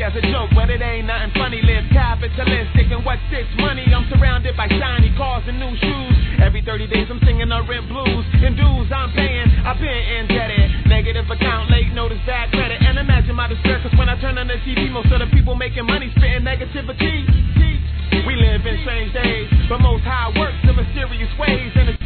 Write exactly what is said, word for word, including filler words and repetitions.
as a joke, but it ain't nothing funny. Live capitalistic, and what's this money? I'm surrounded by shiny cars and new shoes. Every thirty days I'm singing the rent blues. And dues I'm paying, I've been indebted. Negative account, late notice, bad credit. And imagine my distress, cause when I turn on the T V, most of the people making money